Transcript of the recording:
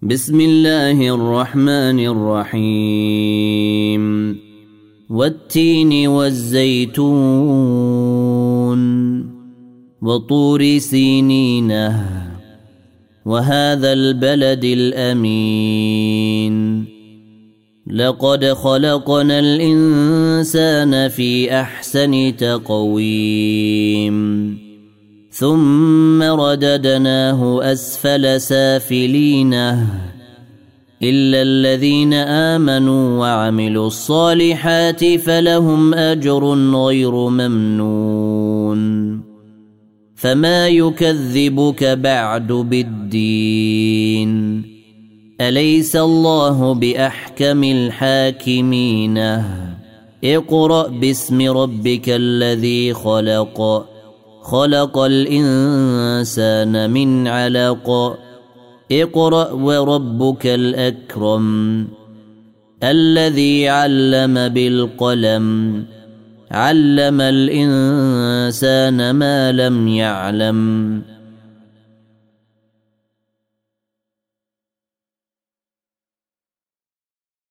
بسم الله الرحمن الرحيم والتين والزيتون وطور سينين وهذا البلد الأمين لقد خلقنا الإنسان في أحسن تقويم ثم رددناه أسفل سافلين إلا الذين آمنوا وعملوا الصالحات فلهم أجر غير ممنون فما يكذبك بعد بالدين أليس الله بأحكم الحاكمين اقرأ باسم ربك الذي خلق الإنسان من علق اقرأ وربك الأكرم الذي علم بالقلم علم الإنسان ما لم يعلم